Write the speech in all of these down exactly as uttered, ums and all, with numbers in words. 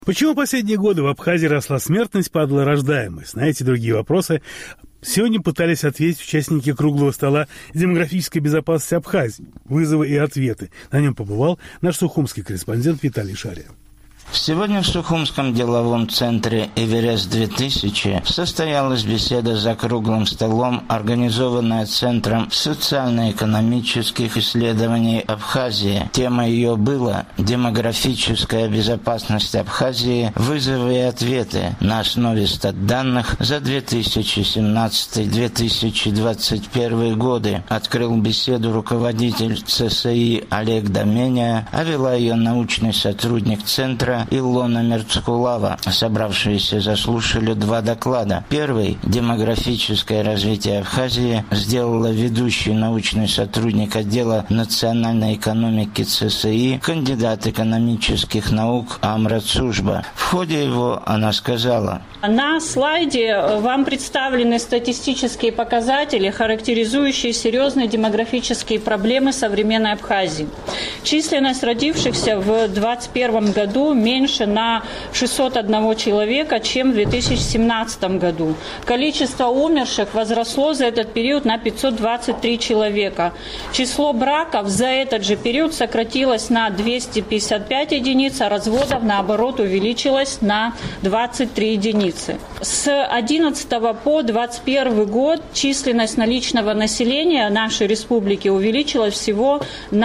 Почему последние годы в Абхазии росла смертность, падала рождаемость? На эти и другие вопросы сегодня пытались ответить участники круглого стола демографической безопасности Абхазии. Вызовы и ответы. На нем побывал наш сухумский корреспондент Виталий Шария. Сегодня в Сухумском деловом центре «Эверест-две тысячи» состоялась беседа за круглым столом, организованная Центром социально-экономических исследований Абхазии. Тема ее была «Демографическая безопасность Абхазии. Вызовы и ответы» на основе статданных за две тысячи семнадцатый — две тысячи двадцать первый годы. Открыл беседу руководитель ЦСИ Олег Доменя, а вела ее научный сотрудник Центра Илона Мерцкулава. Собравшиеся заслушали два доклада. Первый «Демографическое развитие Абхазии» сделала ведущий научный сотрудник отдела национальной экономики ЦСИ, кандидат экономических наук Амра Цужба. В ходе его она сказала: на слайде вам представлены статистические показатели, характеризующие серьезные демографические проблемы современной Абхазии. Численность родившихся в двадцать первом году меньше на шестьсот один человека, чем в две тысячи семнадцатом году. Количество умерших возросло за этот период на пятьсот двадцать три человека. Число браков за этот же период сократилось на двести пятьдесят пять единиц, а разводов, наоборот, увеличилось на двадцать три единицы. С две тысячи одиннадцатого по двадцать первый год численность наличного населения нашей республики увеличилась всего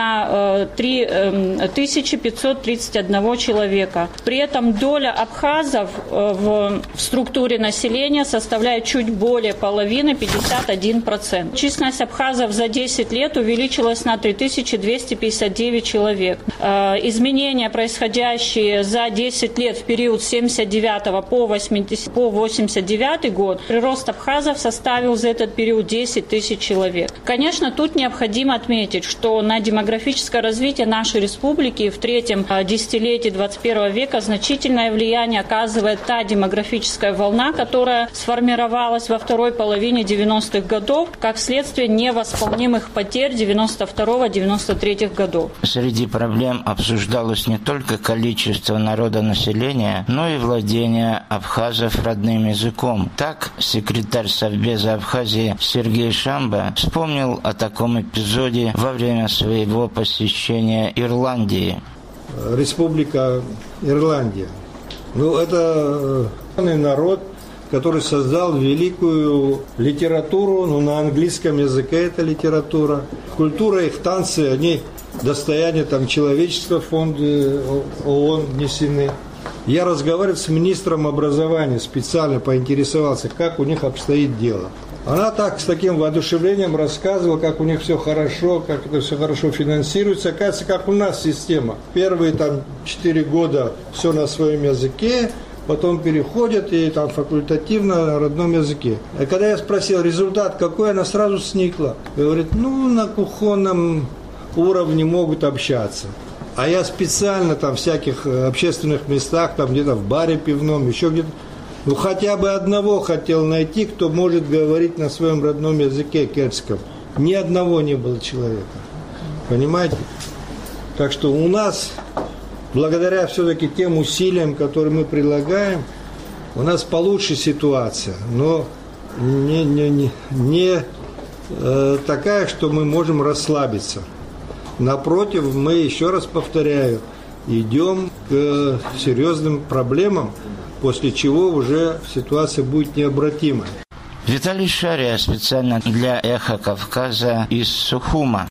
на три тысячи пятьсот тридцать один человека. При этом доля абхазов в структуре населения составляет чуть более половины, пятьдесят один процент. Численность абхазов за десять лет увеличилась на три тысячи двести пятьдесят девять человек. Изменения, происходящие за десять лет в период с семьдесят девятого по восемьдесят девятый год, прирост абхазов составил за этот период десять тысяч человек. Конечно, тут необходимо отметить, что на демографическое развитие нашей республики в третьем десятилетии двадцать первого века значительное влияние оказывает та демографическая волна, которая сформировалась во второй половине девяностых годов как следствие невосполнимых потерь девяносто второго — девяносто третьего годов. Среди проблем обсуждалось не только количество народонаселения, но и владение абхазов родным языком. Так, секретарь Совбеза Абхазии Сергей Шамба вспомнил о таком эпизоде во время своего посещения Ирландии. Республика Ирландия. Ну, это народ, который создал великую литературу, ну, на английском языке это литература. Культура, их танцы, они достояние там человеческого фонда ООН внесены. Я разговаривал с министром образования, специально поинтересовался, как у них обстоит дело. Она так, с таким воодушевлением рассказывала, как у них все хорошо, как это все хорошо финансируется. Оказывается, как у нас система. Первые там четыре года все на своем языке, потом переходят и там факультативно на родном языке. А когда я спросил результат какой, она сразу сникла. Говорит, ну на кухонном уровне могут общаться. А я специально там в всяких общественных местах, там где-то в баре пивном, еще где-то, ну, хотя бы одного хотел найти, кто может говорить на своем родном языке кельтском. Ни одного не было человека. Понимаете? Так что у нас, благодаря все-таки тем усилиям, которые мы прилагаем, у нас получше ситуация. Но не, не, не, не э, такая, что мы можем расслабиться. Напротив, мы, еще раз повторяю, идем к серьезным проблемам, после чего уже ситуация будет необратимой. Виталий Шария специально для «Эхо Кавказа» из Сухума.